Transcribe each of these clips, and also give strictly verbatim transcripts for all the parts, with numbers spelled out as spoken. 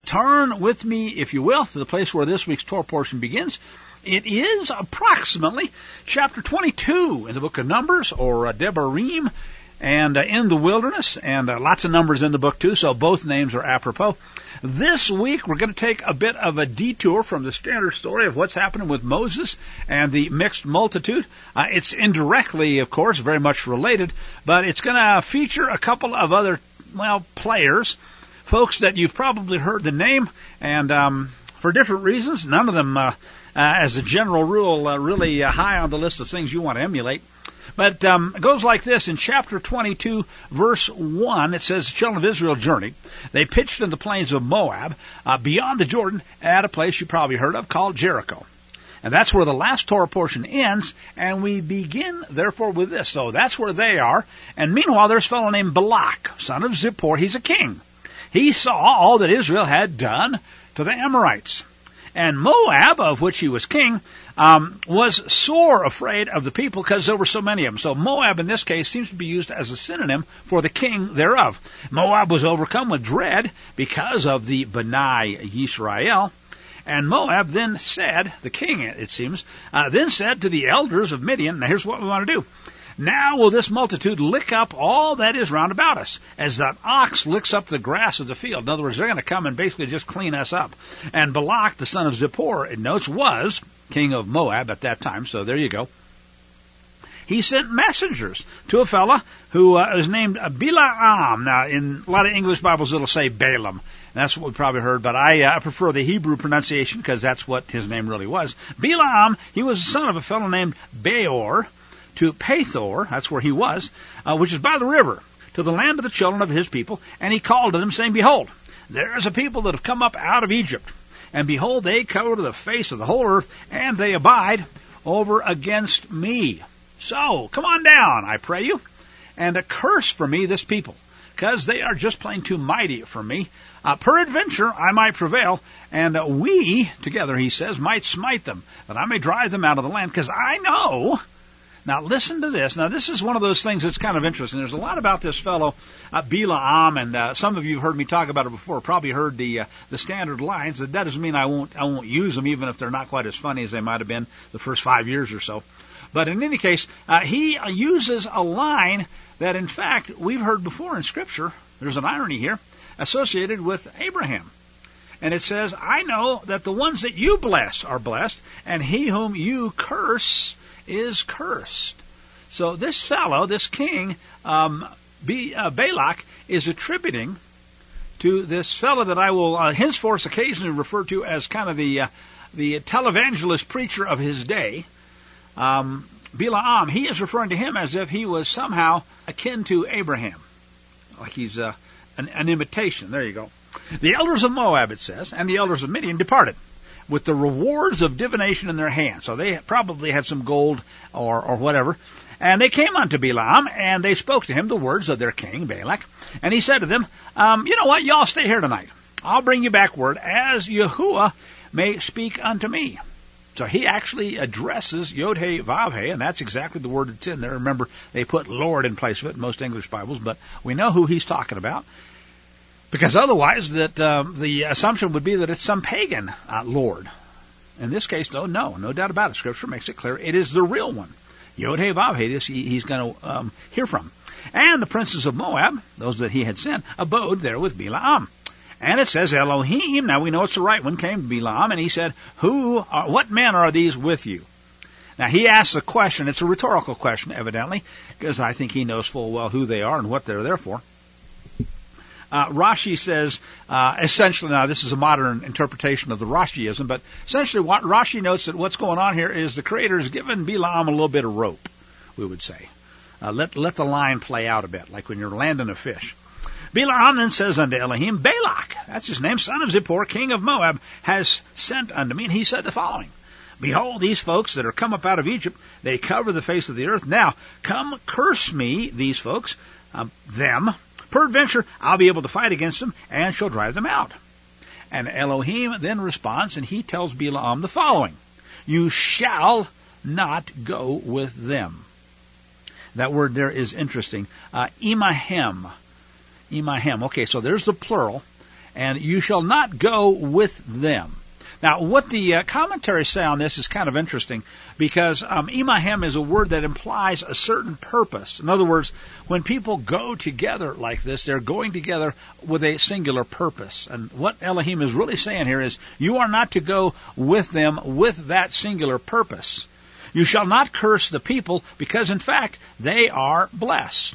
turn with me, if you will, to the place where this week's Torah portion begins. It is approximately chapter twenty-two in the book of Numbers, or uh, Devarim, and uh, in the wilderness, and uh, lots of numbers in the book too, so both names are apropos. This week we're going to take a bit of a detour from the standard story of what's happening with Moses and the mixed multitude. Uh, it's indirectly, of course, very much related, but it's going to feature a couple of other, well, players, folks that you've probably heard the name, and um, for different reasons, none of them, uh, uh, as a general rule, uh, really uh, high on the list of things you want to emulate. But um, it goes like this. In chapter twenty-two, verse one, it says, the children of Israel journeyed. They pitched in the plains of Moab, uh, beyond the Jordan, at a place you probably heard of called Jericho. And that's where the last Torah portion ends, and we begin, therefore, with this. So that's where they are. And meanwhile, there's a fellow named Balak, son of Zippor. He's a king. He saw all that Israel had done to the Amorites. And Moab, of which he was king, um, was sore afraid of the people because there were so many of them. So Moab, in this case, seems to be used as a synonym for the king thereof. Moab was overcome with dread because of the Bnei Yisrael. And Moab then said, the king, it seems, uh, then said to the elders of Midian, now here's what we want to do. Now will this multitude lick up all that is round about us, as that ox licks up the grass of the field. In other words, they're going to come and basically just clean us up. And Balak, the son of Zippor, it notes, was king of Moab at that time, so there you go. He sent messengers to a fella who uh, is named Bilaam. Now, in a lot of English Bibles, it'll say Balaam. That's what we probably heard, but I uh, prefer the Hebrew pronunciation because that's what his name really was. Bilaam, he was the son of a fellow named Beor, to Pethor, that's where he was, uh, which is by the river, to the land of the children of his people, and he called to them, saying, behold, there is a people that have come up out of Egypt, and behold, they cover the face of the whole earth, and they abide over against me. So, come on down, I pray you, and a curse for me this people, because they are just plain too mighty for me. Uh, peradventure I might prevail, and uh, we, together, he says, might smite them, that I may drive them out of the land, because I know... Now, listen to this. Now, this is one of those things that's kind of interesting. There's a lot about this fellow, uh, Bilaam, and uh, some of you have heard me talk about it before, probably heard the uh, the standard lines. That doesn't mean I won't I won't use them, even if they're not quite as funny as they might have been the first five years or so. But in any case, uh, he uh, uses a line that, in fact, we've heard before in Scripture. There's an irony here, associated with Abraham. And it says, I know that the ones that you bless are blessed, and he whom you curse is cursed. So this fellow, this king, um, B, uh, Balak, is attributing to this fellow that I will uh, henceforth occasionally refer to as kind of the uh, the televangelist preacher of his day, um, Bilaam. He is referring to him as if he was somehow akin to Abraham, like he's uh, an, an imitation. There you go. The elders of Moab, it says, and the elders of Midian departed with the rewards of divination in their hands. So they probably had some gold or, or whatever. And they came unto Bilaam, and they spoke to him the words of their king, Balak. And he said to them, um, you know what, y'all stay here tonight. I'll bring you back word as Yahuwah may speak unto me. So he actually addresses Yod-Heh-Vav-Heh, and that's exactly the word that's in there. Remember, they put Lord in place of it in most English Bibles, but we know who he's talking about. Because otherwise, that uh, the assumption would be that it's some pagan uh, lord. In this case, though, no, no doubt about it. Scripture makes it clear it is the real one. Yod-Heh-Vav-Heh, this he, he's going to um, hear from. And the princes of Moab, those that he had sent, abode there with Bilaam. And it says Elohim, now we know it's the right one, came to Bilaam, and he said, "Who? Are, what men are these with you?" Now he asks a question. It's a rhetorical question, evidently, because I think he knows full well who they are and what they're there for. Uh, Rashi says, uh, essentially, now this is a modern interpretation of the Rashiism, but essentially what Rashi notes that what's going on here is the Creator has given Bilaam a little bit of rope, we would say. Uh, let, let the line play out a bit, like when you're landing a fish. Bilaam then says unto Elohim, Balak, that's his name, son of Zippor, king of Moab, has sent unto me, and he said the following, Behold, these folks that are come up out of Egypt, they cover the face of the earth. Now, come curse me, these folks, um, them, peradventure, I'll be able to fight against them, and shall drive them out. And Elohim then responds, and he tells Bilaam the following, You shall not go with them. That word there is interesting. Uh, imahem. Imahem. Okay, so there's the plural. and you shall not go with them. Now, what the uh, commentaries say on this is kind of interesting, because um, imahem is a word that implies a certain purpose. In other words, when people go together like this, they're going together with a singular purpose. And what Elohim is really saying here is, you are not to go with them with that singular purpose. You shall not curse the people, because in fact, they are blessed.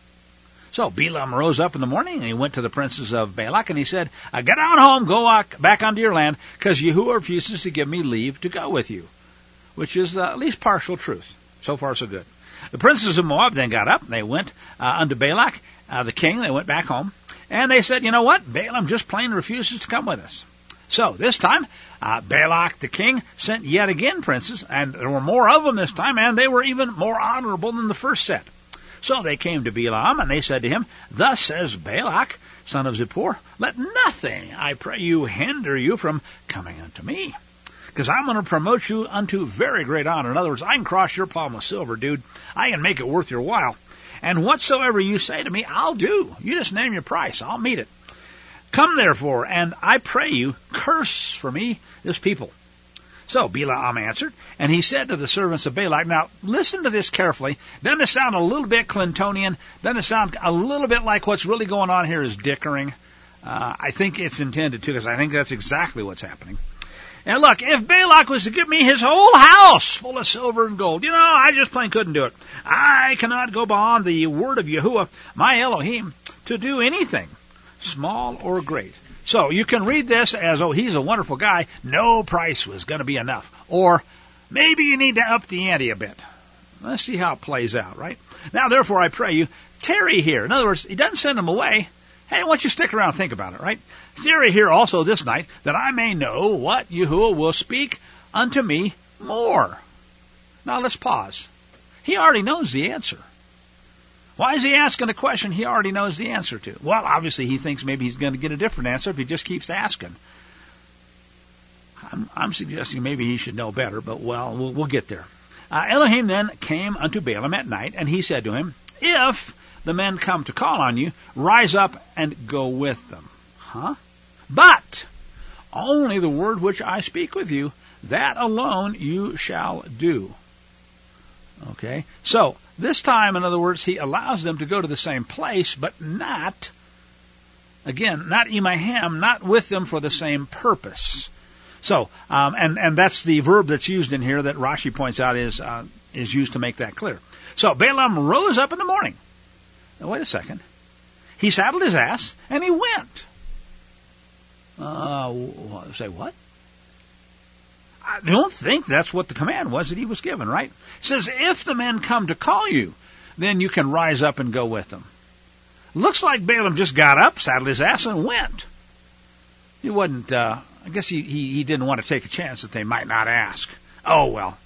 So Balaam rose up in the morning, and he went to the princes of Balak, and he said, get on home, go back onto your land, because Yahuwah refuses to give me leave to go with you. Which is uh, at least partial truth. So far, so good. The princes of Moab then got up, and they went uh, unto Balak, uh, the king. They went back home, and they said, you know what? Balaam just plain refuses to come with us. So this time, uh, Balak the king sent yet again princes, and there were more of them this time, and they were even more honorable than the first set. So they came to Balaam, and they said to him, thus says Balak, son of Zippor, let nothing, I pray you, hinder you from coming unto me, because I'm going to promote you unto very great honor. In other words, I can cross your palm with silver, dude. I can make it worth your while. And whatsoever you say to me, I'll do. You just name your price. I'll meet it. Come therefore, and I pray you, curse for me this people. So Balaam answered, and he said to the servants of Balak, now listen to this carefully. Doesn't it sound a little bit Clintonian? Doesn't it sound a little bit like what's really going on here is dickering? Uh, I think it's intended to, because I think that's exactly what's happening. And look, if Balak was to give me his whole house full of silver and gold, you know, I just plain couldn't do it. I cannot go beyond the word of Yahuwah, my Elohim, to do anything, small or great. So you can read this as, oh, he's a wonderful guy. No price was going to be enough. Or maybe you need to up the ante a bit. Let's see how it plays out, right? Now, therefore, I pray you, tarry here. In other words, he doesn't send him away. Hey, why don't you stick around and think about it, right? Tarry here also this night, that I may know what Yahuwah will speak unto me more. Now, let's pause. He already knows the answer. Why is he asking a question he already knows the answer to? Well, obviously he thinks maybe he's going to get a different answer if he just keeps asking. I'm, I'm suggesting maybe he should know better, but well, we'll, we'll get there. Uh, Elohim then came unto Balaam at night, and he said to him, if the men come to call on you, rise up and go with them. Huh? But only the word which I speak with you, that alone you shall do. Okay, so this time, in other words, he allows them to go to the same place, but not, again, not imahem, not with them for the same purpose. So, um, and, and that's the verb that's used in here that Rashi points out is, uh, is used to make that clear. So Balaam rose up in the morning. Now, wait a second. He saddled his ass, and he went. Uh, say what? I don't think that's what the command was that he was given, right? It says, if the men come to call you, then you can rise up and go with them. Looks like Balaam just got up, saddled his ass, and went. He wasn't, uh, I guess he, he, he didn't want to take a chance that they might not ask. Oh, well.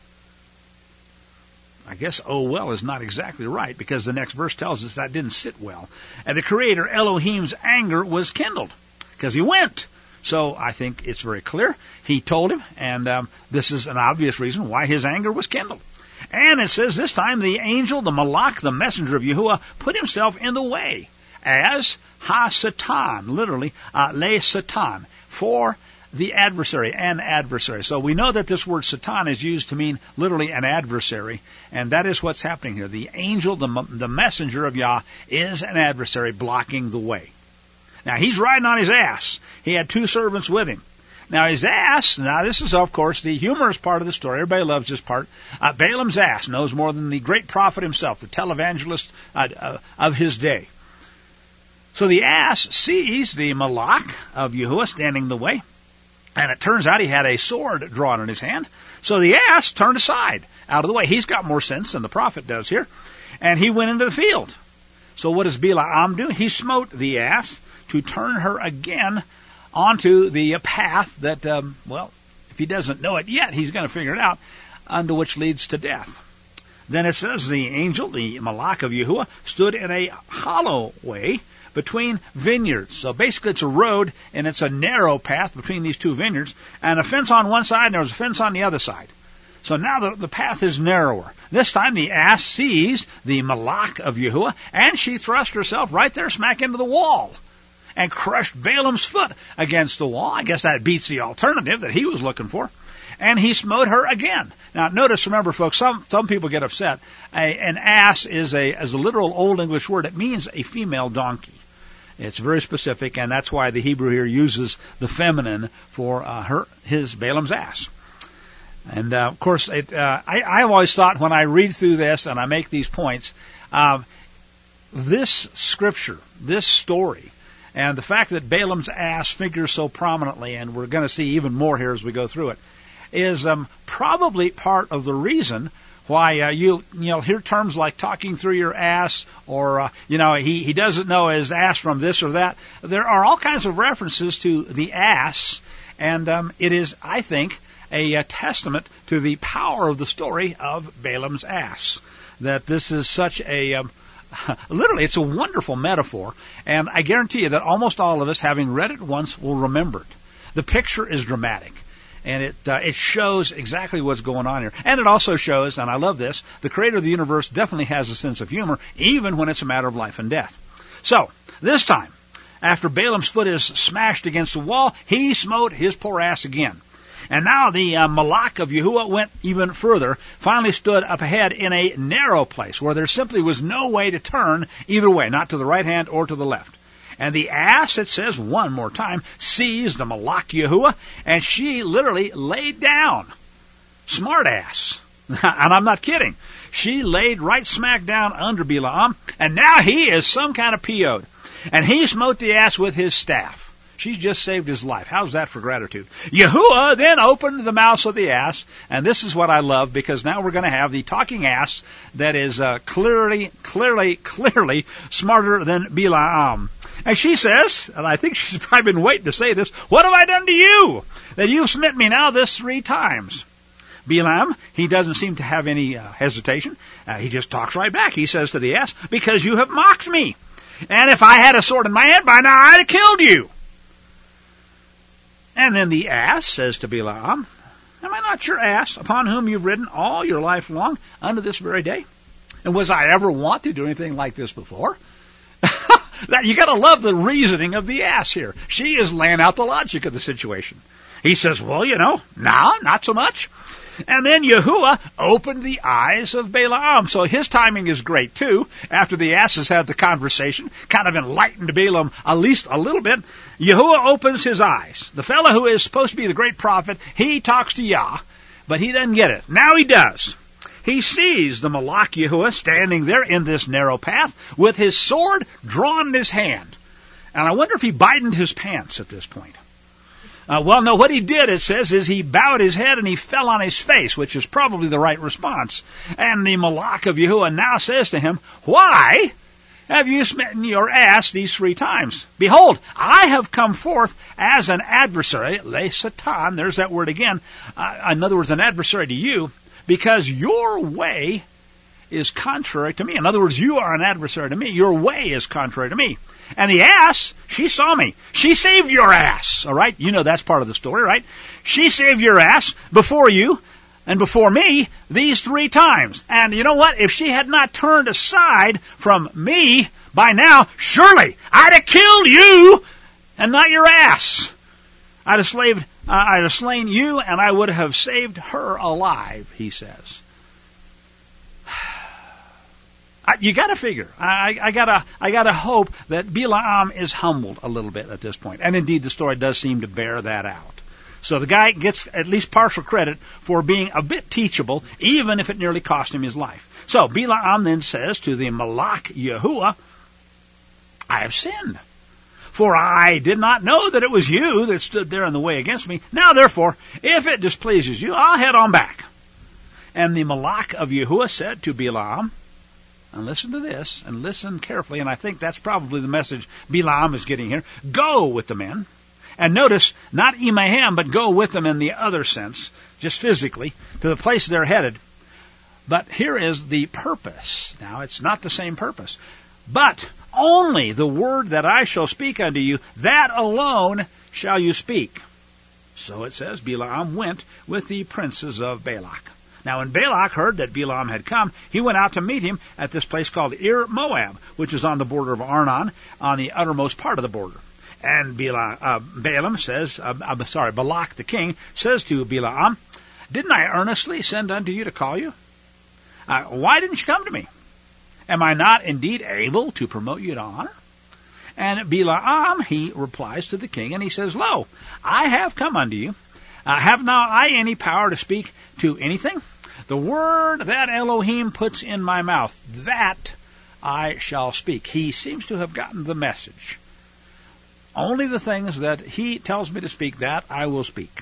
I guess, oh, well is not exactly right, because the next verse tells us that didn't sit well. And the Creator, Elohim's anger was kindled, because he went. So I think it's very clear. He told him, and um, this is an obvious reason why his anger was kindled. And it says this time the angel, the Malach, the messenger of Yahuwah, put himself in the way as ha-satan, literally, uh, le-satan, for the adversary, an adversary. So we know that this word satan is used to mean literally an adversary, and that is what's happening here. The angel, the, the messenger of Yah, is an adversary blocking the way. Now, he's riding on his ass. He had two servants with him. Now, his ass, now this is, of course, the humorous part of the story. Everybody loves this part. Uh, Balaam's ass knows more than the great prophet himself, the televangelist uh, uh, of his day. So the ass sees the Malach of Yahuwah standing in the way, and it turns out he had a sword drawn in his hand. So the ass turned aside, out of the way. He's got more sense than the prophet does here. And he went into the field. So what does Balaam do? He smote the ass to turn her again onto the path that, um, well, if he doesn't know it yet, he's going to figure it out, unto which leads to death. Then it says the angel, the Malach of Yahuwah, stood in a hollow way between vineyards. So basically it's a road, and it's a narrow path between these two vineyards, and a fence on one side, and there was a fence on the other side. So now the, the path is narrower. This time the ass sees the Malach of Yahuwah, and she thrust herself right there smack into the wall. and crushed Balaam's foot against the wall. I guess that beats the alternative that he was looking for. And he smote her again. Now, notice, remember, folks, some some people get upset. A, an ass is a, as a literal Old English word. It means a female donkey. It's very specific, and that's why the Hebrew here uses the feminine for uh, her his Balaam's ass. And, uh, of course, it, uh, I, I've always thought when I read through this and I make these points, uh, this scripture, this story, and the fact that Balaam's ass figures so prominently, and we're going to see even more here as we go through it, is um, probably part of the reason why uh, you you know hear terms like talking through your ass, or uh, you know he he doesn't know his ass from this or that. There are all kinds of references to the ass, and um, it is, I think, a, a testament to the power of the story of Balaam's ass. That this is such a um, literally, it's a wonderful metaphor, and I guarantee you that almost all of us, having read it once, will remember it. The picture is dramatic. And it uh, it shows exactly what's going on here. And it also shows, and I love this, the creator of the universe definitely has a sense of humor, even when it's a matter of life and death. So, this time, after Balaam's foot is smashed against the wall, he smote his poor ass again. And now the uh, Malach of Yahuwah went even further, finally stood up ahead in a narrow place where there simply was no way to turn either way, not to the right hand or to the left. And the ass, it says one more time, seized the Malach Yahuwah, and she literally laid down. Smart ass. And I'm not kidding. She laid right smack down under Bilam, and now he is some kind of P O'd. And he smote the ass with his staff. She's just saved his life. How's that for gratitude? Yahuwah then opened the mouth of the ass, and this is what I love, because now we're going to have the talking ass that is uh, clearly, clearly, clearly smarter than Bilam. And she says, and I think she's probably been waiting to say this, "What have I done to you, that you've smitten me now this three times?" Bilam, he doesn't seem to have any uh, hesitation. Uh, he just talks right back. He says to the ass, "Because you have mocked me. And if I had a sword in my hand, by now I'd have killed you." And then the ass says to Bilam, "Am I not your ass, upon whom you've ridden all your life long, unto this very day? And was I ever wont to do anything like this before?" You got to love the reasoning of the ass here. She is laying out the logic of the situation. He says, "Well, you know, no, not so much." And then Yahuwah opened the eyes of Balaam. So his timing is great, too. After the ass has had the conversation, kind of enlightened Balaam at least a little bit, Yahuwah opens his eyes. The fellow who is supposed to be the great prophet, he talks to Yah, but he doesn't get it. Now he does. He sees the Malach Yahuwah standing there in this narrow path with his sword drawn in his hand. And I wonder if he bidened his pants at this point. Uh, well, no, what he did, it says, is he bowed his head and he fell on his face, which is probably the right response. And the Malach of Yahuwah now says to him, "Why have you smitten your ass these three times? Behold, I have come forth as an adversary," le satan, there's that word again, uh, in other words, an adversary to you, "because your way is contrary to me." In other words, you are an adversary to me. Your way is contrary to me. And the ass, she saw me. She saved your ass, all right? You know that's part of the story, right? She saved your ass before you and before me these three times. And you know what? If she had not turned aside from me, by now, surely I'd have killed you and not your ass. I'd have, slaved, uh, I'd have slain you, and I would have saved her alive, he says. You got to figure. I, I gotta, I gotta hope that Bilam is humbled a little bit at this point, and indeed the story does seem to bear that out. So the guy gets at least partial credit for being a bit teachable, even if it nearly cost him his life. So Bilam then says to the Malach Yahuwah, "I have sinned, for I did not know that it was you that stood there in the way against me. Now therefore, if it displeases you, I'll head on back." And the Malach of Yahuwah said to Bilam, and listen to this, and listen carefully, and I think that's probably the message Bilam is getting here. "Go with the men." And notice, not imahem, but go with them in the other sense, just physically, to the place they're headed. But here is the purpose. Now, it's not the same purpose. "But only the word that I shall speak unto you, that alone shall you speak." So it says, Bilam went with the princes of Balak. Now, when Balak heard that Bilam had come, he went out to meet him at this place called Ir Moab, which is on the border of Arnon, on the uttermost part of the border. And Bala, uh, Balaam says, uh, uh, sorry, Balak the king says to Balaam, didn't I earnestly send unto you to call you? Uh, why didn't you come to me? Am I not indeed able to promote you to honor? And Balaam, he replies to the king, and he says, Lo, I have come unto you. Uh, have not I any power to speak to anything? The word that Elohim puts in my mouth, that I shall speak. He seems to have gotten the message. Only the things that he tells me to speak, that I will speak.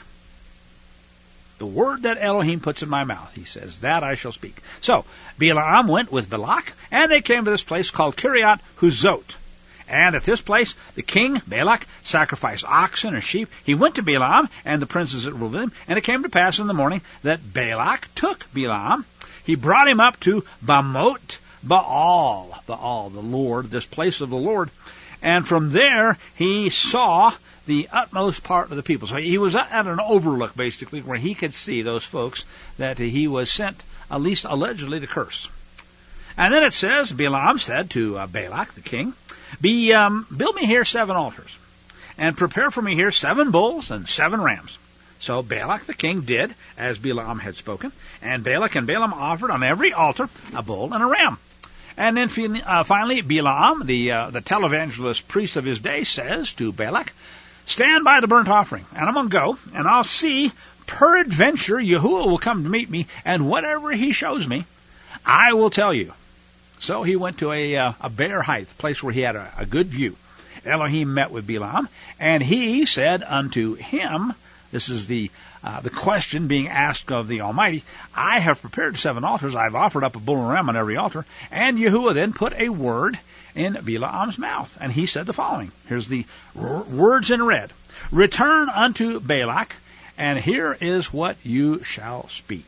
The word that Elohim puts in my mouth, he says, that I shall speak. So, Balaam went with Balak, and they came to this place called Kiriath Huzot. And at this place, the king, Balak, sacrificed oxen and sheep. He went to Balaam and the princes that ruled with him, and it came to pass in the morning that Balak took Balaam. He brought him up to Bamoth Baal, Baal, the Lord, this place of the Lord. And from there, he saw the utmost part of the people. So he was at an overlook, basically, where he could see those folks that he was sent, at least allegedly, to curse. And then it says, Balaam said to uh, Balak, the king, Be um, build me here seven altars, and prepare for me here seven bulls and seven rams. So Balak the king did as Balaam had spoken, and Balak and Balaam offered on every altar a bull and a ram. And then uh, finally, Balaam, the uh, the televangelist priest of his day, says to Balak, stand by the burnt offering, and I'm going to go, and I'll see, peradventure Yahuwah will come to meet me, and whatever he shows me, I will tell you. So he went to a, uh, a bare height, a place where he had a, a good view. Elohim met with Balaam, and he said unto him, this is the uh, the question being asked of the Almighty, I have prepared seven altars, I've offered up a bull and a ram on every altar, and Yahuwah then put a word in Balaam's mouth, and he said the following. Here's the r- words in red. Return unto Balak, and here is what you shall speak.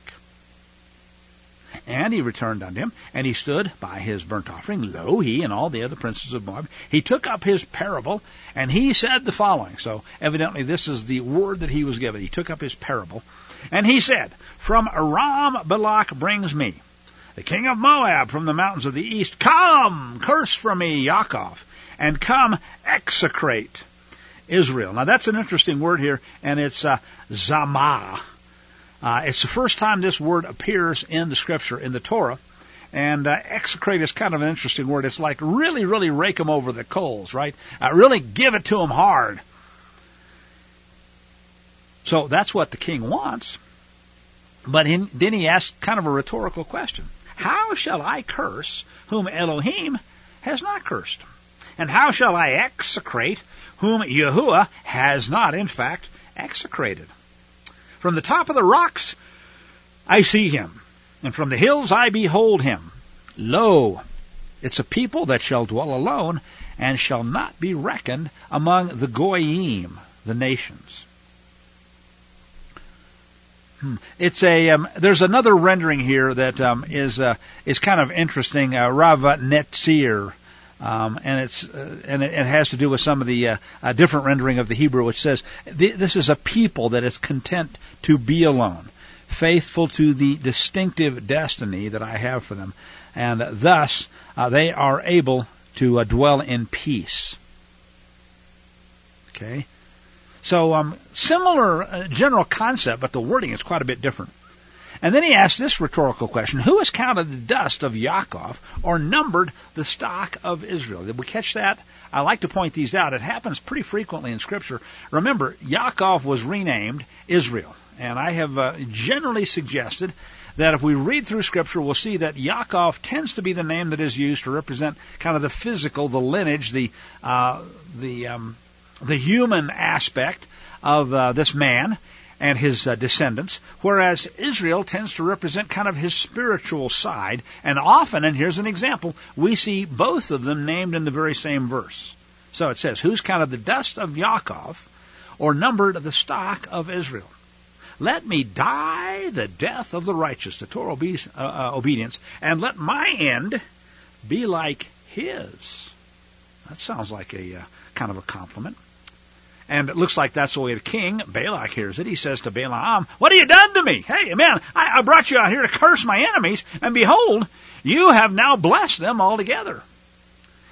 And he returned unto him, and he stood by his burnt offering. Lo, he and all the other princes of Moab. He took up his parable, and he said the following. So evidently this is the word that he was given. He took up his parable, and he said, From Aram Balak brings me, the king of Moab from the mountains of the east. Come, curse from me, Yaakov, and come, execrate Israel. Now that's an interesting word here, and it's uh, Zamah. Uh, it's the first time this word appears in the Scripture, in the Torah. And uh, execrate is kind of an interesting word. It's like really, really rake them over the coals, right? Uh, really give it to them hard. So that's what the king wants. But in, then he asks kind of a rhetorical question. How shall I curse whom Elohim has not cursed? And how shall I execrate whom Yahuwah has not, in fact, execrated? From the top of the rocks I see him, and from the hills I behold him. Lo, it's a people that shall dwell alone, and shall not be reckoned among the goyim, the nations. Hmm. It's a. Um, there's another rendering here that um, is uh, is kind of interesting. Uh, Rav Netzir. Um, and it's uh, and it, it has to do with some of the uh, uh, different rendering of the Hebrew, which says th- this is a people that is content to be alone, faithful to the distinctive destiny that I have for them, and uh, thus uh, they are able to uh, dwell in peace. Okay, so um, similar uh, general concept, but the wording is quite a bit different. And then he asks this rhetorical question, who has counted the dust of Yaakov or numbered the stock of Israel? Did we catch that? I like to point these out. It happens pretty frequently in Scripture. Remember, Yaakov was renamed Israel. And I have uh, generally suggested that if we read through Scripture, we'll see that Yaakov tends to be the name that is used to represent kind of the physical, the lineage, the uh, the um, the human aspect of uh, this man and his uh, descendants, whereas Israel tends to represent kind of his spiritual side. And often, and here's an example, we see both of them named in the very same verse. So it says, who's counted the dust of Yaakov, or numbered the stock of Israel? Let me die the death of the righteous, to Torah obe- uh, uh, obedience, and let my end be like his. That sounds like a uh, kind of a compliment. And it looks like that's the way the king, Balak, hears it. He says to Balaam, what have you done to me? Hey, man, I, I brought you out here to curse my enemies, and behold, you have now blessed them altogether.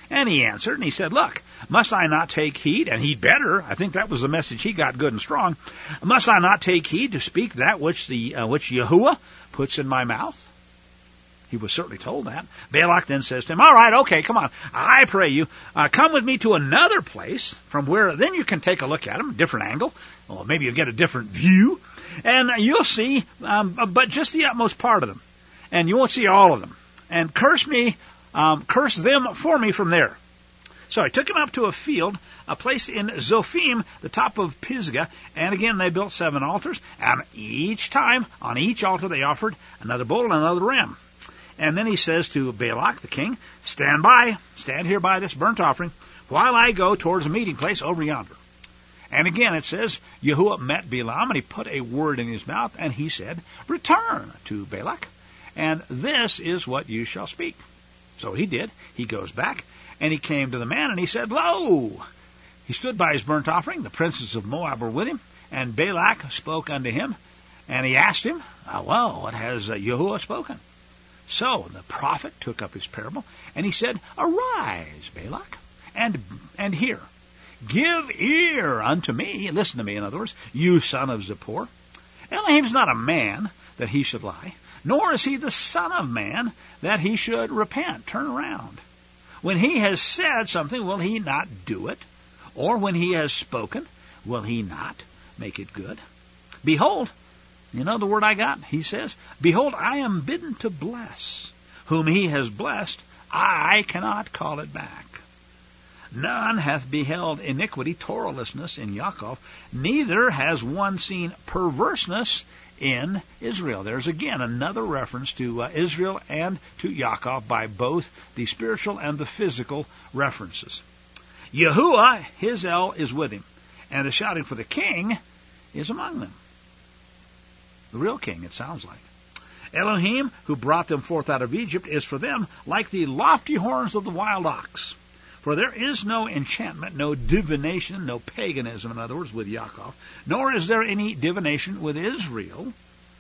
And he answered, and he said, look, must I not take heed? And he'd better. I think that was the message he got good and strong. Must I not take heed to speak that which the uh, which Yahuwah puts in my mouth? He was certainly told that. Balak then says to him, all right, okay, come on. I pray you, uh, come with me to another place from where then you can take a look at him, different angle. Well, maybe you'll get a different view. And you'll see, um, but just the utmost part of them. And you won't see all of them. And curse me, um, curse them for me from there. So he took him up to a field, a place in Zophim, the top of Pisgah, and again they built seven altars, and each time, on each altar they offered another bull and another ram. And then he says to Balak, the king, stand by, stand here by this burnt offering, while I go towards a meeting place over yonder. And again it says, Yahuwah met Balaam, and he put a word in his mouth, and he said, return to Balak, and this is what you shall speak. So he did. He goes back, and he came to the man, and he said, lo! He stood by his burnt offering. The princes of Moab were with him, and Balak spoke unto him, and he asked him, oh, well, what has uh, Yahuwah spoken? So the prophet took up his parable, and he said, arise, Balak, and and hear. Give ear unto me, listen to me, in other words, you son of Zippor. Elohim's not a man that he should lie, nor is he the son of man that he should repent, turn around. When he has said something, will he not do it? Or when he has spoken, will he not make it good? Behold, you know the word I got? He says, behold, I am bidden to bless. Whom he has blessed, I cannot call it back. None hath beheld iniquity, Torahlessness in Yaakov, neither has one seen perverseness in Israel. There's again another reference to uh, Israel and to Yaakov by both the spiritual and the physical references. Yahuwah, his El, is with him, and the shouting for the king is among them. The real king, it sounds like. Elohim, who brought them forth out of Egypt, is for them like the lofty horns of the wild ox. For there is no enchantment, no divination, no paganism, in other words, with Yaakov, nor is there any divination with Israel.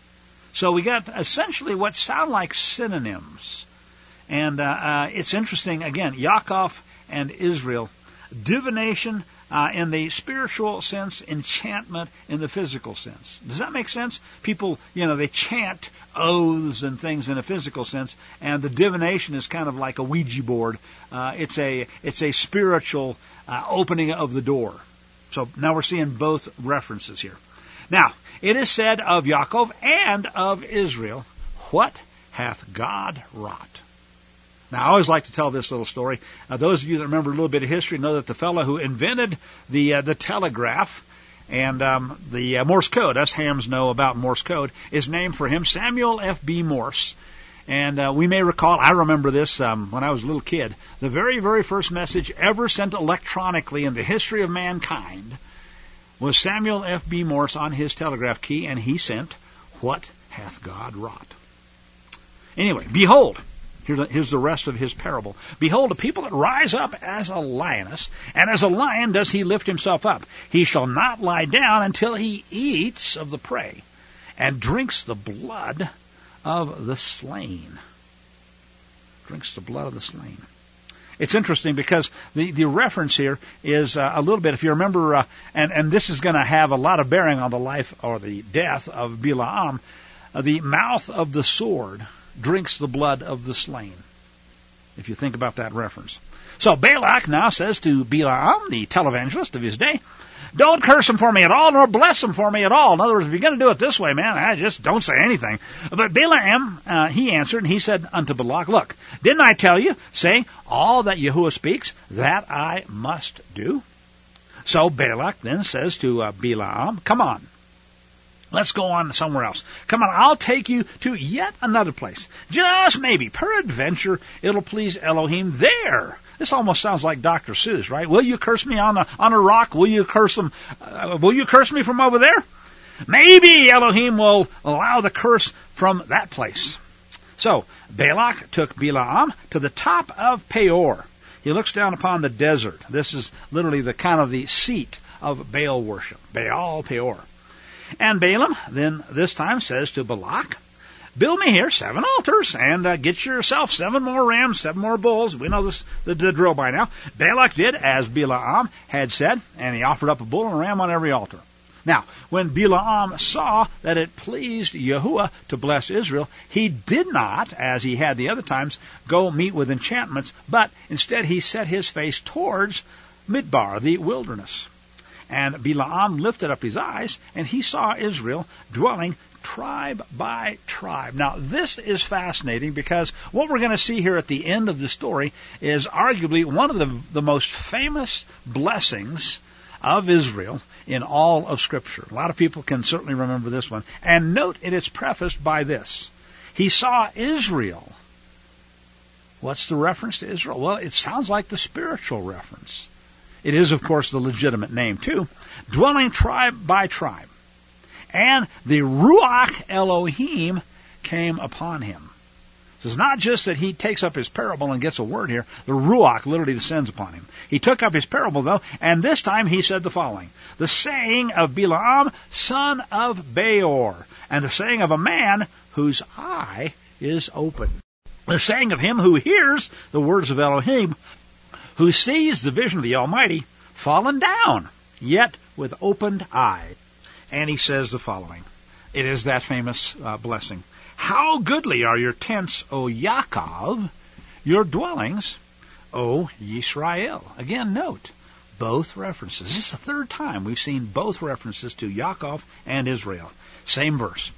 So we got essentially what sound like synonyms. And uh, uh, it's interesting, again, Yaakov and Israel, divination Uh, in the spiritual sense, enchantment in the physical sense. Does that make sense? People, you know, they chant oaths and things in a physical sense, and the divination is kind of like a Ouija board. Uh, it's a it's a spiritual uh, opening of the door. So now we're seeing both references here. Now, it is said of Yaakov and of Israel, what hath God wrought? Now, I always like to tell this little story. Uh, those of you that remember a little bit of history know that the fellow who invented the uh, the telegraph and um, the uh, Morse code, us hams know about Morse code, is named for him, Samuel F B Morse. And uh, we may recall, I remember this um, when I was a little kid, the very, very first message ever sent electronically in the history of mankind was Samuel F B Morse on his telegraph key, and he sent, what hath God wrought? Anyway, behold, here's the rest of his parable. Behold, a people that rise up as a lioness, and as a lion does he lift himself up. He shall not lie down until he eats of the prey, and drinks the blood of the slain. Drinks the blood of the slain. It's interesting because the, the reference here is uh, a little bit, if you remember, uh, and, and this is going to have a lot of bearing on the life or the death of Bilaam, uh, the mouth of the sword drinks the blood of the slain, if you think about that reference. So Balak now says to Balaam, the televangelist of his day, don't curse him for me at all, nor bless him for me at all. In other words, if you're going to do it this way, man, I just don't say anything. But Balaam, uh, he answered, and he said unto Balak, look, didn't I tell you, say, all that Yahuwah speaks, that I must do? So Balak then says to uh, Balaam, come on, let's go on somewhere else. Come on, I'll take you to yet another place. Just maybe, peradventure, it'll please Elohim there. This almost sounds like Doctor Seuss, right? Will you curse me on a on a rock? Will you curse him? Uh, will you curse me from over there? Maybe Elohim will allow the curse from that place. So Balak took Balaam to the top of Peor. He looks down upon the desert. This is literally the kind of the seat of Baal worship, Baal Peor. And Balaam then this time says to Balak, build me here seven altars and uh, get yourself seven more rams, seven more bulls. We know this, the, the drill by now. Balak did as Balaam had said, and he offered up a bull and a ram on every altar. Now, when Balaam saw that it pleased Yahuwah to bless Israel, he did not, as he had the other times, go meet with enchantments, but instead he set his face towards Midbar, the wilderness. And Balaam lifted up his eyes, and he saw Israel dwelling tribe by tribe. Now, this is fascinating because what we're going to see here at the end of the story is arguably one of the, the most famous blessings of Israel in all of Scripture. A lot of people can certainly remember this one. And note it is prefaced by this. He saw Israel. What's the reference to Israel? Well, it sounds like the spiritual reference. It is, of course, the legitimate name, too. Dwelling tribe by tribe. And the Ruach Elohim came upon him. So it's not just that he takes up his parable and gets a word here. The Ruach literally descends upon him. He took up his parable, though, and this time he said the following. The saying of Balaam, son of Beor, and the saying of a man whose eye is open. The saying of him who hears the words of Elohim, who sees the vision of the Almighty, fallen down, yet with opened eye. And he says the following. It is that famous uh, blessing. How goodly are your tents, O Yaakov, your dwellings, O Yisrael. Again, note, both references. This is the third time we've seen both references to Yaakov and Israel. Same verse.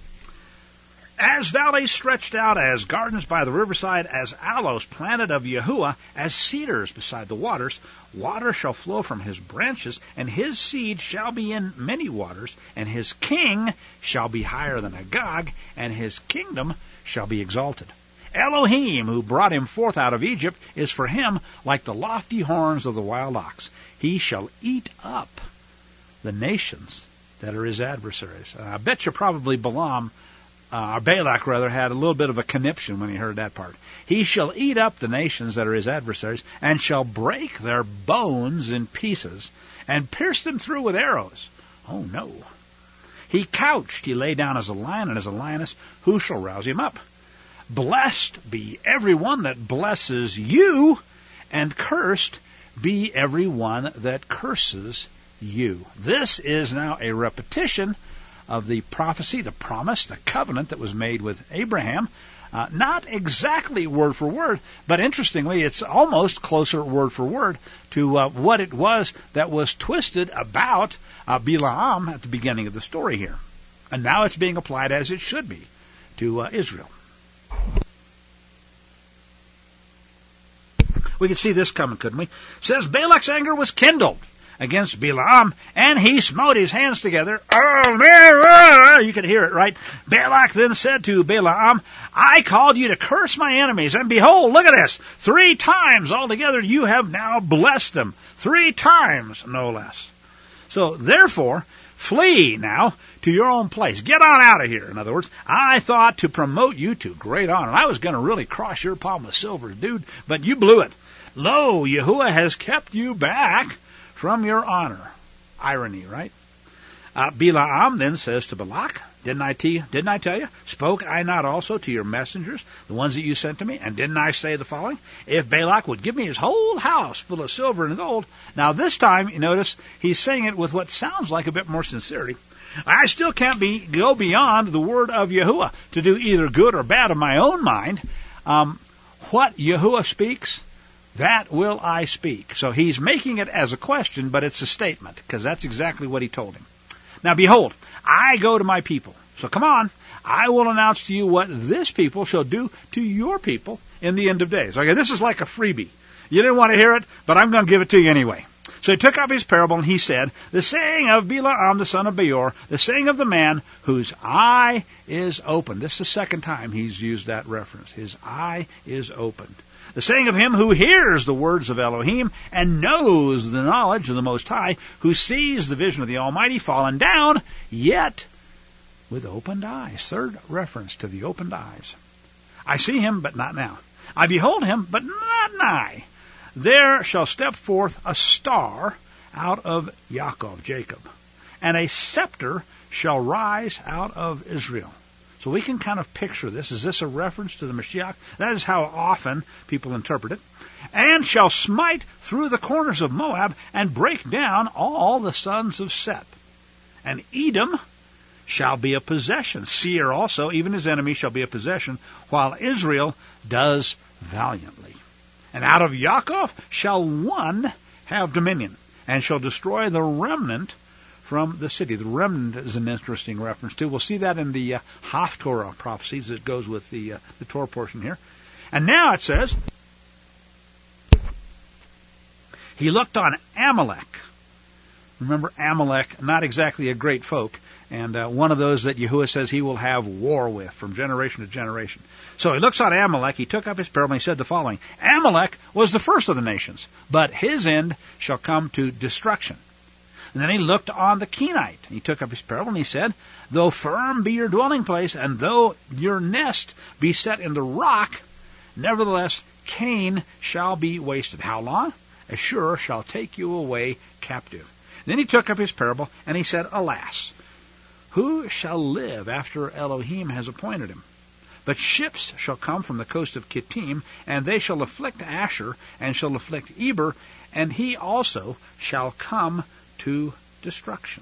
As valleys stretched out, as gardens by the riverside, as aloes planted of Yahuwah, as cedars beside the waters, water shall flow from his branches, and his seed shall be in many waters, and his king shall be higher than Agag, and his kingdom shall be exalted. Elohim, who brought him forth out of Egypt, is for him like the lofty horns of the wild ox. He shall eat up the nations that are his adversaries. Uh, I bet you probably Balaam Uh, or Balak, rather, had a little bit of a conniption when he heard that part. He shall eat up the nations that are his adversaries, and shall break their bones in pieces, and pierce them through with arrows. Oh, no. He couched, he lay down as a lion and as a lioness. Who shall rouse him up? Blessed be every one that blesses you, and cursed be every one that curses you. This is now a repetition of the prophecy, the promise, the covenant that was made with Abraham. Uh, not exactly word for word, but interestingly, it's almost closer word for word to uh, what it was that was twisted about uh, Balaam at the beginning of the story here. And now it's being applied as it should be to uh, Israel. We can see this coming, couldn't we? It says, Balak's anger was kindled against Balaam, and he smote his hands together. Oh, you can hear it, right? Balak then said to Balaam, I called you to curse my enemies, and behold, look at this. Three times altogether you have now blessed them. Three times, no less. So, therefore, flee now to your own place. Get on out of here, in other words. I thought to promote you to great honor. I was going to really cross your palm with silver, dude, but you blew it. Lo, Yahuwah has kept you back from your honor. Irony, right? Uh, Balaam then says to Balak, didn't I, te- didn't I tell you? Spoke I not also to your messengers, the ones that you sent to me? And didn't I say the following? If Balak would give me his whole house full of silver and gold. Now this time, you notice, he's saying it with what sounds like a bit more sincerity. I still can't be go beyond the word of Yahuwah to do either good or bad of my own mind. Um, what Yahuwah speaks, that will I speak. So he's making it as a question, but it's a statement, because that's exactly what he told him. Now behold, I go to my people. So come on, I will announce to you what this people shall do to your people in the end of days. Okay, this is like a freebie. You didn't want to hear it, but I'm going to give it to you anyway. So he took up his parable, and he said, the saying of Balaam the son of Beor, the saying of the man whose eye is opened. This is the second time he's used that reference. His eye is opened. The saying of him who hears the words of Elohim and knows the knowledge of the Most High, who sees the vision of the Almighty fallen down, yet with opened eyes. Third reference to the opened eyes. I see him, but not now. I behold him, but not nigh. There shall step forth a star out of Yaakov, Jacob, and a scepter shall rise out of Israel. So we can kind of picture this. Is this a reference to the Mashiach? That is how often people interpret it. And shall smite through the corners of Moab and break down all the sons of Seth. And Edom shall be a possession. Seir also, even his enemy, shall be a possession, while Israel does valiantly. And out of Yaakov shall one have dominion, and shall destroy the remnant from the city. The remnant is an interesting reference too. We'll see that in the uh, Haftorah prophecies that goes with the uh, the Torah portion here. And now it says, he looked on Amalek. Remember, Amalek, not exactly a great folk, and uh, one of those that Yahuwah says he will have war with from generation to generation. So he looks on Amalek, he took up his parable, and he said the following: Amalek was the first of the nations, but his end shall come to destruction. And then he looked on the Kenite. He took up his parable, and he said, though firm be your dwelling place, and though your nest be set in the rock, nevertheless Cain shall be wasted. How long? Ashur shall take you away captive. Then he took up his parable, and he said, alas, who shall live after Elohim has appointed him? But ships shall come from the coast of Kittim, and they shall afflict Asher, and shall afflict Eber, and he also shall come to destruction.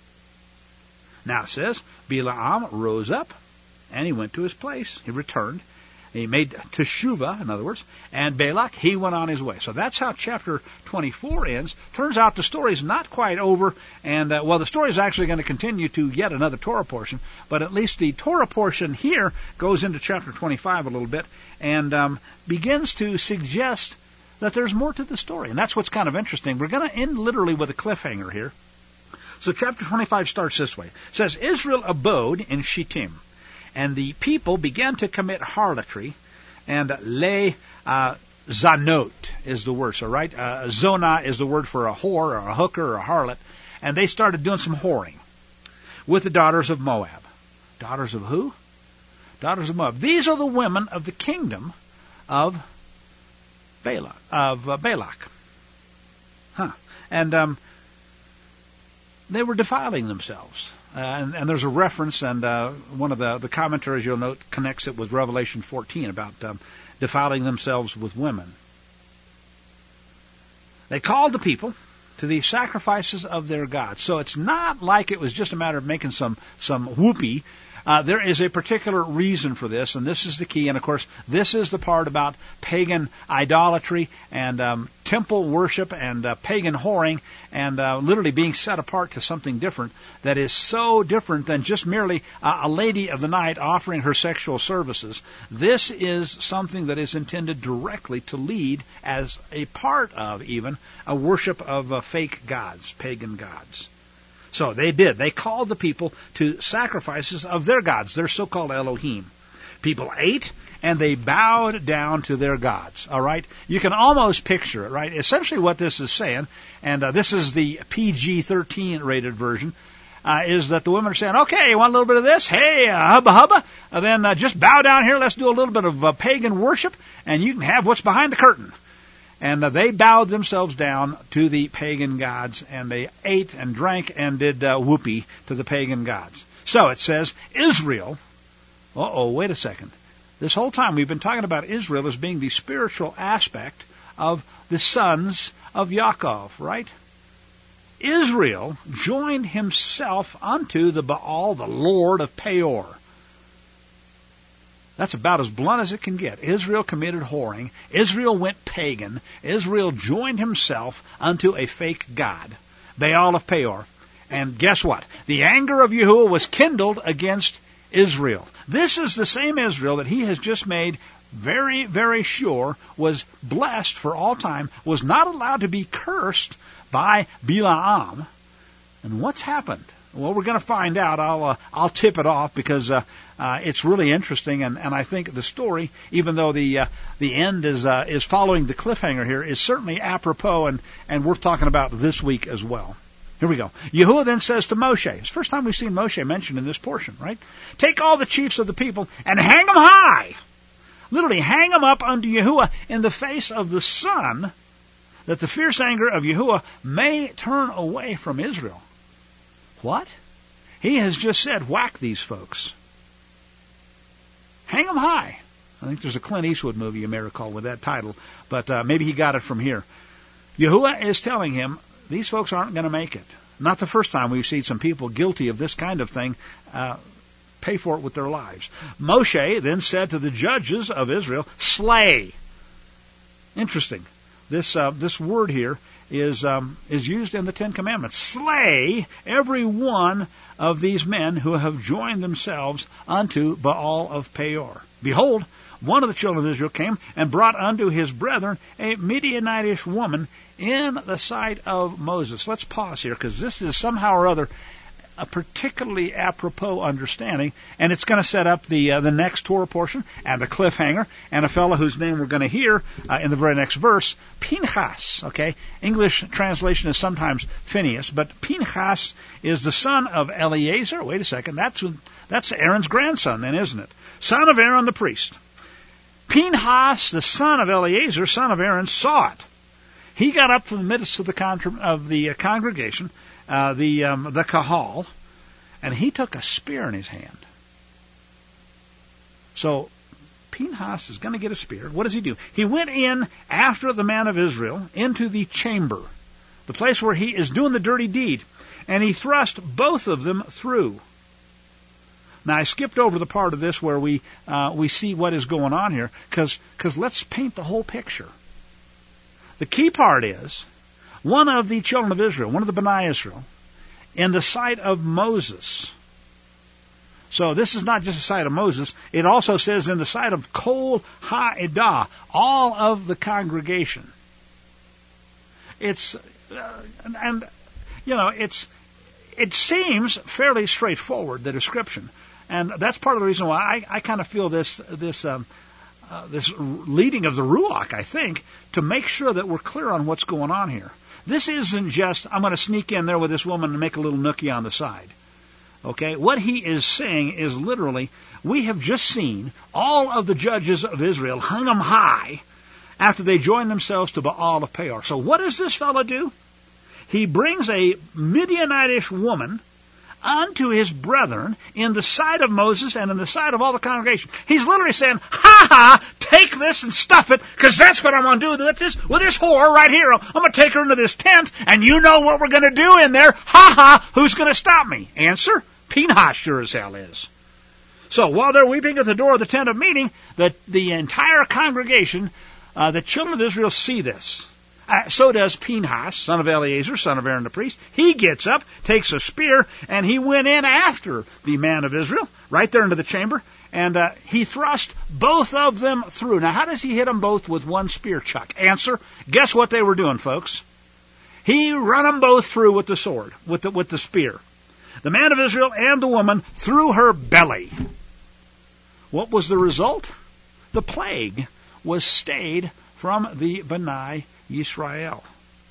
Now it says, Bilaam rose up, and he went to his place. He returned. He made teshuvah, in other words, and Balak, he went on his way. So that's how chapter twenty-four ends. Turns out the story's not quite over, and, uh, well, the story is actually going to continue to yet another Torah portion, but at least the Torah portion here goes into chapter twenty-five a little bit, and um, begins to suggest that there's more to the story. And that's what's kind of interesting. We're going to end literally with a cliffhanger here. So chapter twenty-five starts this way. It says, Israel abode in Shittim, and the people began to commit harlotry, and le uh, zanot is the word. So, right, uh, zona is the word for a whore, or a hooker, or a harlot, and they started doing some whoring with the daughters of Moab. Daughters of who? Daughters of Moab. These are the women of the kingdom of Balak, of uh, Balak. Huh. And um, they were defiling themselves. Uh, and, and there's a reference, and uh, one of the, the commentaries you'll note connects it with Revelation fourteen about um, defiling themselves with women. They called the people to the sacrifices of their gods. So it's not like it was just a matter of making some, some whoopee. Uh, there is a particular reason for this, and this is the key. And, of course, this is the part about pagan idolatry and um, temple worship and uh, pagan whoring and uh, literally being set apart to something different that is so different than just merely uh, a lady of the night offering her sexual services. This is something that is intended directly to lead as a part of even a worship of uh, fake gods, pagan gods. So they did. They called the people to sacrifices of their gods, their so-called Elohim. People ate, and they bowed down to their gods. All right? You can almost picture it, right? Essentially what this is saying, and uh, this is the P G thirteen rated version, uh, is that the women are saying, okay, you want a little bit of this? Hey, uh, hubba hubba. Uh, then uh, just bow down here. Let's do a little bit of uh, pagan worship, and you can have what's behind the curtain. And uh, they bowed themselves down to the pagan gods, and they ate and drank and did uh, whoopee to the pagan gods. So it says, Israel, uh-oh, wait a second. This whole time we've been talking about Israel as being the spiritual aspect of the sons of Yaakov, right? Israel joined himself unto the Baal, the Lord of Peor. That's about as blunt as it can get. Israel committed whoring. Israel went pagan. Israel joined himself unto a fake god, Baal of Peor. And guess what? The anger of Yahuwah was kindled against Israel. This is the same Israel that he has just made very, very sure was blessed for all time, was not allowed to be cursed by Bilaam. And what's happened? Well, we're going to find out. I'll uh, I'll tip it off because uh, uh, it's really interesting, and, and I think the story, even though the uh, the end is uh, is following the cliffhanger here, is certainly apropos and, and worth talking about this week as well. Here we go. Yahuwah then says to Moshe, it's the first time we've seen Moshe mentioned in this portion, right? Take all the chiefs of the people and hang them high. Literally, hang them up unto Yahuwah in the face of the sun, that the fierce anger of Yahuwah may turn away from Israel. What? He has just said, whack these folks. hang 'em high. I think there's a Clint Eastwood movie you may recall with that title, but uh, maybe he got it from here. Yahuwah is telling him, these folks aren't going to make it. Not the first time we've seen some people guilty of this kind of thing uh, pay for it with their lives. Moshe then said to the judges of Israel, slay. Interesting. This uh, this word here is um, is used in the Ten Commandments. Slay every one of these men who have joined themselves unto Baal of Peor. Behold, one of the children of Israel came and brought unto his brethren a Midianitish woman in the sight of Moses. Let's pause here, because this is somehow or other a particularly apropos understanding, and it's going to set up the uh, the next Torah portion and the cliffhanger, and a fellow whose name we're going to hear uh, in the very next verse, Pinchas. Okay, English translation is sometimes Phineas, but Pinchas is the son of Eleazar. Wait a second, that's that's Aaron's grandson, then, isn't it? Son of Aaron the priest. Pinchas, the son of Eleazar, son of Aaron, saw it. He got up from the midst of the con- of the uh, congregation, uh, the um, the kahal, and he took a spear in his hand. So Pinchas is going to get a spear. What does he do? He went in after the man of Israel into the chamber, the place where he is doing the dirty deed, and he thrust both of them through. Now, I skipped over the part of this where we uh, we see what is going on here, because because let's paint the whole picture. The key part is, one of the children of Israel, one of the Bnei Israel, in the sight of Moses. So this is not just the sight of Moses. It also says in the sight of Kol Ha'edah, all of the congregation. It's, uh, and, and, you know, it's, it seems fairly straightforward, the description. And that's part of the reason why I, I kind of feel this, this, um, Uh, this leading of the Ruach, I think, to make sure that we're clear on what's going on here. This isn't just, I'm going to sneak in there with this woman and make a little nookie on the side. Okay? What he is saying is literally, we have just seen all of the judges of Israel hung them high after they joined themselves to Baal of Peor. So what does this fellow do? He brings a Midianitish woman unto his brethren in the sight of Moses and in the sight of all the congregation. He's literally saying, ha ha, take this and stuff it, because that's what I'm going to do with this, with this whore right here. I'm going to take her into this tent, and you know what we're going to do in there. Ha ha, who's going to stop me? Answer, Pinchas sure as hell is. So while they're weeping at the door of the tent of meeting, the, the entire congregation, uh, the children of Israel see this. Uh, so does Pinchas, son of Eleazar, son of Aaron the priest. He gets up, takes a spear, and he went in after the man of Israel, right there into the chamber, and uh, he thrust both of them through. Now, how does he hit them both with one spear chuck? Answer, guess what they were doing, folks? He run them both through with the sword, with the, with the spear. The man of Israel and the woman through her belly. What was the result? The plague was stayed from the Bnei Yisrael.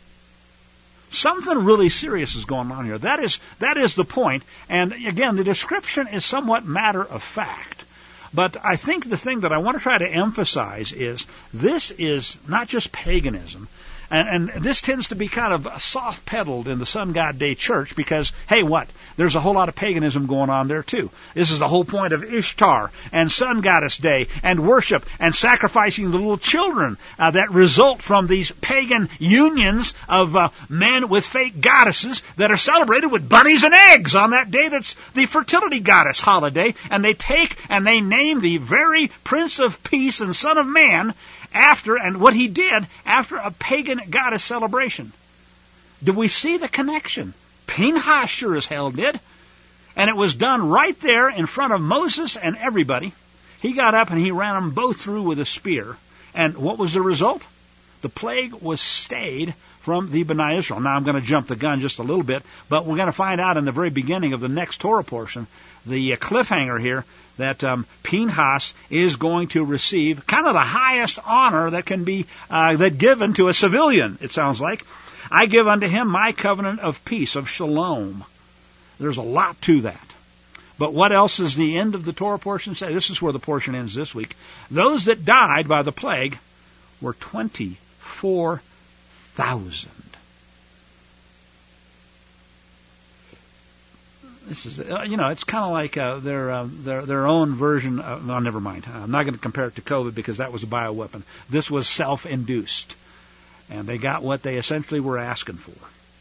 Something really serious is going on here. That is, that is the point. And again, the description is somewhat matter of fact. But I think the thing that I want to try to emphasize is this is not just paganism. And, and this tends to be kind of soft-pedaled in the Sun God Day Church because, hey, what? There's a whole lot of paganism going on there, too. This is the whole point of Ishtar and Sun Goddess Day and worship and sacrificing the little children uh, that result from these pagan unions of uh, men with fake goddesses that are celebrated with bunnies and eggs on that day that's the fertility goddess holiday. And they take and they name the very Prince of Peace and Son of Man after, and what he did after a pagan goddess celebration. Do we see the connection? Pinchas sure as hell did. And it was done right there in front of Moses and everybody. He got up and he ran them both through with a spear. And what was the result? The plague was stayed from the Bnei Israel. Now I'm going to jump the gun just a little bit, but we're going to find out in the very beginning of the next Torah portion, the uh, cliffhanger here, that um, Pinchas is going to receive kind of the highest honor that can be uh, that given to a civilian, it sounds like. I give unto him my covenant of peace, of shalom. There's a lot to that. But what else does the end of the Torah portion say? This is where the portion ends this week. Those that died by the plague were twenty-four thousand. this is, uh, you know, it's kind of like uh, their uh, their their own version. Of, well, never mind. I'm not going to compare it to COVID because that was a bioweapon. This was self-induced, and they got what they essentially were asking for.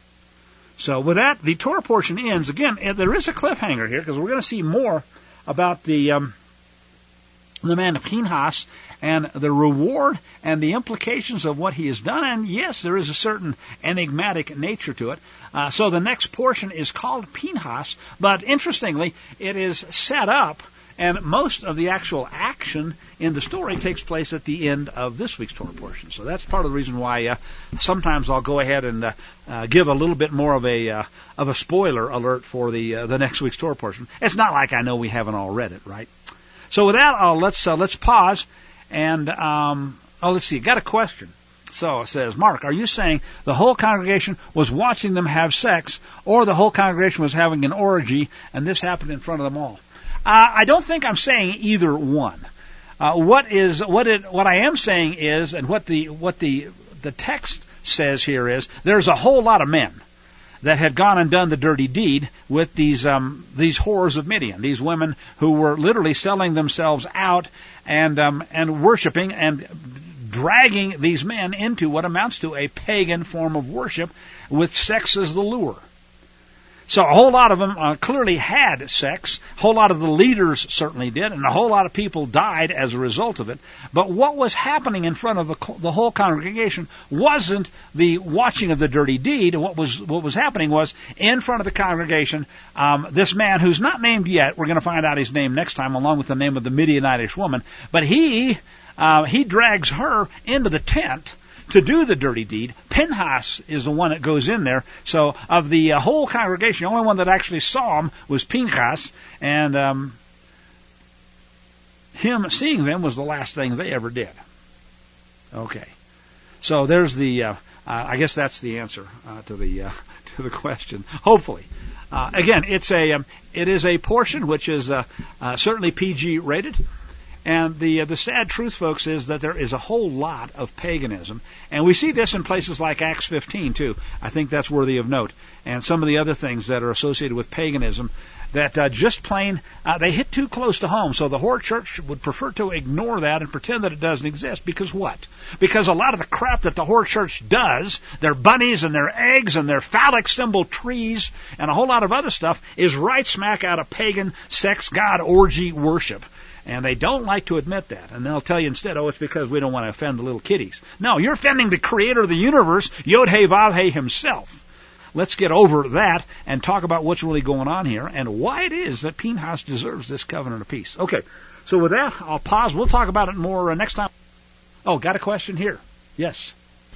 So with that, the Torah portion ends. Again, there is a cliffhanger here because we're going to see more about the um, the man Pinchas and the reward and the implications of what he has done. And yes, there is a certain enigmatic nature to it. Uh, so the next portion is called Pinchas, but interestingly, it is set up, and most of the actual action in the story takes place at the end of this week's Torah portion. So that's part of the reason why uh, sometimes I'll go ahead and uh, uh, give a little bit more of a uh, of a spoiler alert for the uh, the next week's Torah portion. It's not like I know we haven't all read it, right? So with that, uh, let's uh, let's pause and um, oh, let's see. Got a question. So it says, Mark, are you saying the whole congregation was watching them have sex, or the whole congregation was having an orgy, and this happened in front of them all? Uh, I don't think I'm saying either one. Uh, what is what it what I am saying is, and what the what the the text says here is, there's a whole lot of men that had gone and done the dirty deed with these um, these whores of Midian, these women who were literally selling themselves out and um, and worshiping and dragging these men into what amounts to a pagan form of worship with sex as the lure. So a whole lot of them uh, clearly had sex. A whole lot of the leaders certainly did, and a whole lot of people died as a result of it. But what was happening in front of the, the whole congregation wasn't the watching of the dirty deed. What was what was happening was, in front of the congregation, um, this man who's not named yet, we're going to find out his name next time, along with the name of the Midianitish woman, but he uh, he drags her into the tent to do the dirty deed. Pinchas is the one that goes in there. So of the uh, whole congregation, the only one that actually saw him was Pinchas, and um, him seeing them was the last thing they ever did. Okay, so there's the. Uh, uh, I guess that's the answer uh, to the uh, to the question. Hopefully, uh, again, it's a um, it is a portion which is uh, uh, certainly P G rated. And the uh, the sad truth, folks, is that there is a whole lot of paganism. And we see this in places like Acts fifteen, too. I think that's worthy of note. And some of the other things that are associated with paganism that uh, just plain, uh, they hit too close to home. So the Horde Church would prefer to ignore that and pretend that it doesn't exist. Because what? Because a lot of the crap that the Horde Church does, their bunnies and their eggs and their phallic symbol trees and a whole lot of other stuff, is right smack out of pagan sex god orgy worship. And they don't like to admit that. And they'll tell you instead, oh, it's because we don't want to offend the little kiddies. No, you're offending the creator of the universe, Yod-Heh-Vav-Heh himself. Let's get over that and talk about what's really going on here and why it is that Pinchas deserves this covenant of peace. Okay, so with that, I'll pause. We'll talk about it more uh, next time. Oh, got a question here. Yes.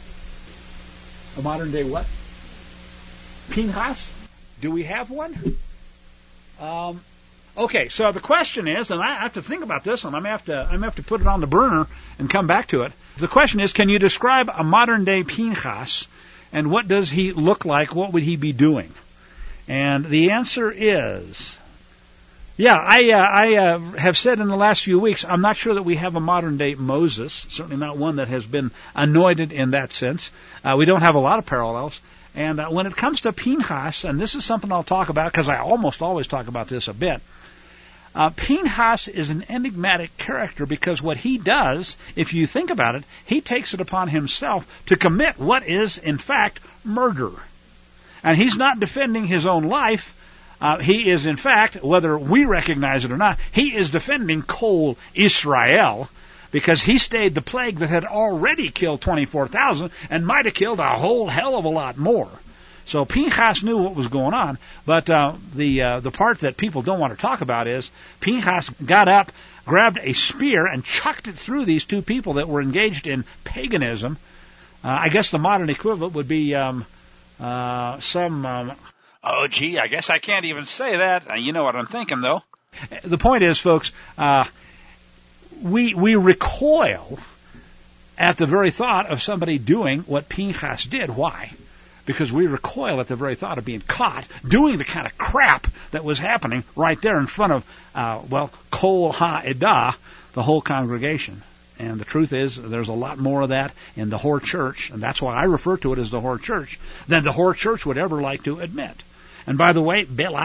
A modern day what? Pinchas? Do we have one? Um... Okay, so the question is, and I have to think about this one. I'm gonna have to, I'm gonna have to put it on the burner and come back to it. The question is, can you describe a modern day Pinchas, and what does he look like? What would he be doing? And the answer is, yeah, I, uh, I uh, have said in the last few weeks, I'm not sure that we have a modern day Moses. Certainly not one that has been anointed in that sense. Uh, we don't have a lot of parallels. And uh, when it comes to Pinchas, and this is something I'll talk about because I almost always talk about this a bit. Uh, Pinchas is an enigmatic character because what he does, if you think about it, he takes it upon himself to commit what is, in fact, murder. And he's not defending his own life. Uh, he is, in fact, whether we recognize it or not, he is defending Kol Israel because he stayed the plague that had already killed twenty-four thousand and might have killed a whole hell of a lot more. So Pinchas knew what was going on, but uh, the uh, the part that people don't want to talk about is Pinchas got up, grabbed a spear, and chucked it through these two people that were engaged in paganism. Uh, I guess the modern equivalent would be um, uh, some... Um, oh, gee, I guess I can't even say that. Uh, you know what I'm thinking, though. The point is, folks, uh, we we recoil at the very thought of somebody doing what Pinchas did. Why? Because we recoil at the very thought of being caught doing the kind of crap that was happening right there in front of, uh, well, Kol HaEdah, the whole congregation. And the truth is, there's a lot more of that in the Horde Church, and that's why I refer to it as the Horde Church, than the Horde Church would ever like to admit. And by the way, Balak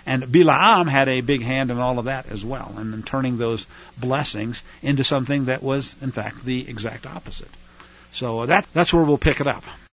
And Bilaam had a big hand in all of that as well, and in turning those blessings into something that was, in fact, the exact opposite. So that that's where we'll pick it up.